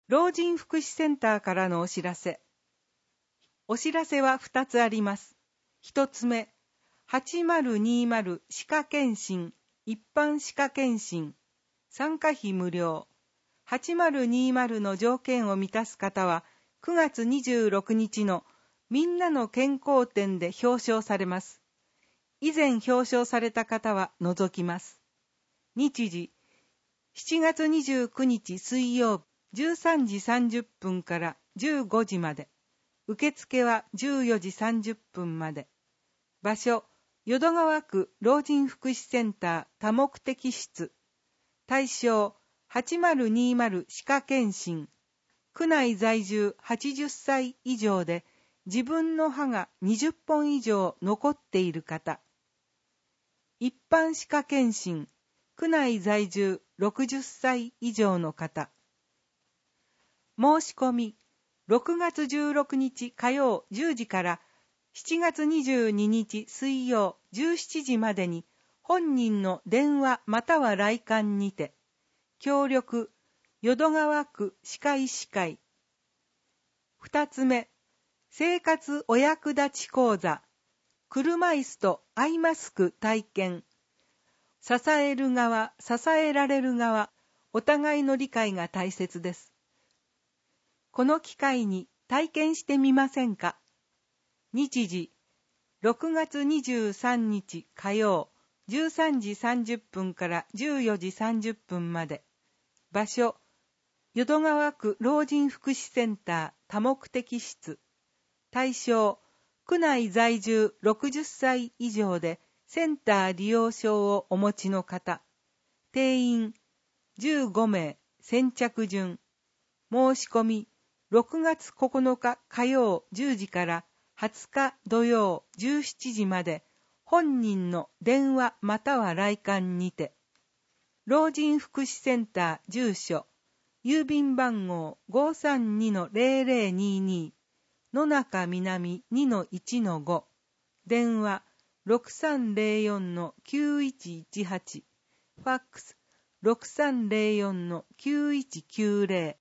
老人福祉センターからのお知らせ。お知らせは2つあります。1つ目、8020歯科検診、一般歯科検診、参加費無料。8020の条件を満たす方は、9月26日のみんなの健康展で表彰されます。以前表彰された方は除きます。日時、7月29日水曜日13時30分から15時まで。受付は14時30分まで。場所、淀川区老人福祉センター多目的室。対象、8020歯科検診。区内在住80歳以上で自分の歯が20本以上残っている方。一般歯科検診。区内在住60歳以上の方。申し込み、6月16日火曜10時から7月22日水曜17時までに本人の電話または来館にて、協力、淀川区歯科医師会。2つ目、生活お役立ち講座、車椅子とアイマスク体験。支える側、支えられる側、お互いの理解が大切です。この機会に体験してみませんか？日時、6月23日火曜、13時30分から14時30分まで。場所、淀川区老人福祉センター多目的室。対象、区内在住60歳以上でセンター利用証をお持ちの方。定員15名、先着順。申し込み、6月9日火曜10時から20日土曜17時まで、本人の電話または来館にて。老人福祉センター住所、郵便番号 532-0022、野中南 2-1-5、電話6304-9118、ファックス6304-9190。